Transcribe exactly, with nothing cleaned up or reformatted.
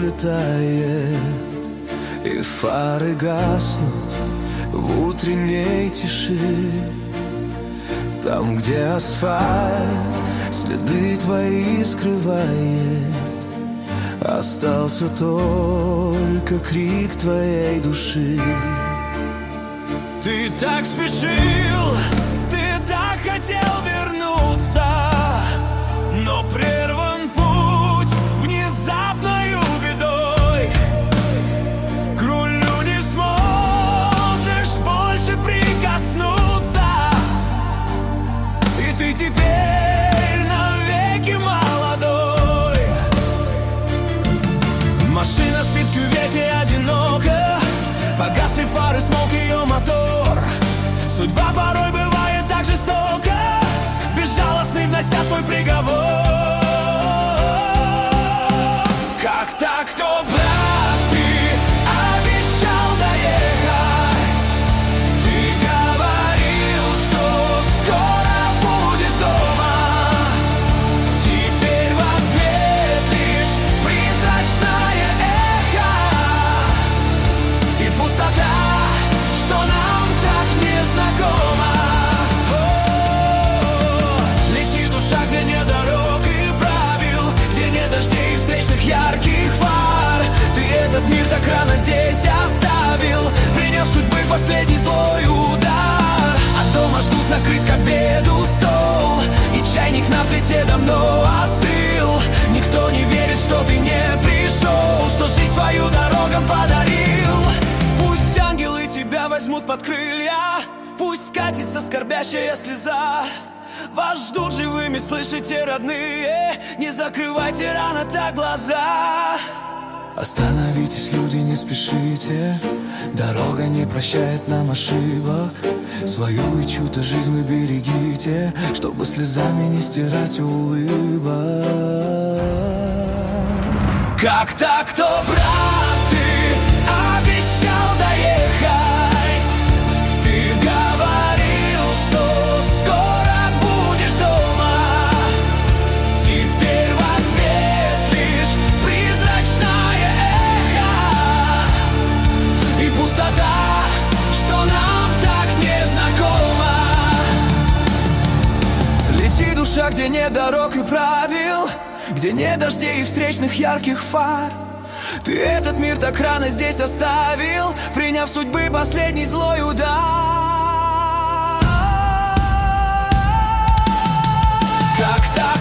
улетает, и фары гаснут в утренней тиши. Там, где асфальт следы твои скрывает, остался только крик твоей души. Ты так спешил, ты так хотел вернуться, но прерван путь внезапною бедой. К рулю не сможешь больше прикоснуться, и ты теперь навеки молодой. Машина спит в кювете одиноко, погасли фары, смолк ее мотор. Судьба порой бывает так жестока, безжалостный внося свой приговор. Как так, кто, брат, ты обещал доехать? Ты говорил, что скоро будешь дома. Теперь в ответ лишь призрачное эхо и пустота, что нам так незнакома. Лети, душа, где нет дорог и правил, где нет дождей и встречных ярких фар. Ты этот мир так рано здесь оставил, приняв судьбы последний злой удар. А дома ждут накрыт к обеду стол, и чайник на плите давно остыл. Никто не верит, что ты не пришел, что жизнь свою дорогам подарил. Пусть ангелы тебя возьмут под крылья, пусть скатится скорбящая слеза. Вас ждут живыми, слышите, родные, не закрывайте рано так глаза. Остановитесь, люди, не спешите, дорога не прощает нам ошибок. Свою и чью-то жизнь вы берегите, чтобы слезами не стирать улыбок. Как так, кто, брат, ты обещал доехать? Ты говорил, что скоро будешь дома. Теперь в ответ лишь призрачное эхо и пустота, что нам так незнакома. Лети, душа, где нет дорог и правил, где нет дождей и встречных ярких фар. Ты этот мир так рано здесь оставил, приняв судьбы последний злой удар. Как так?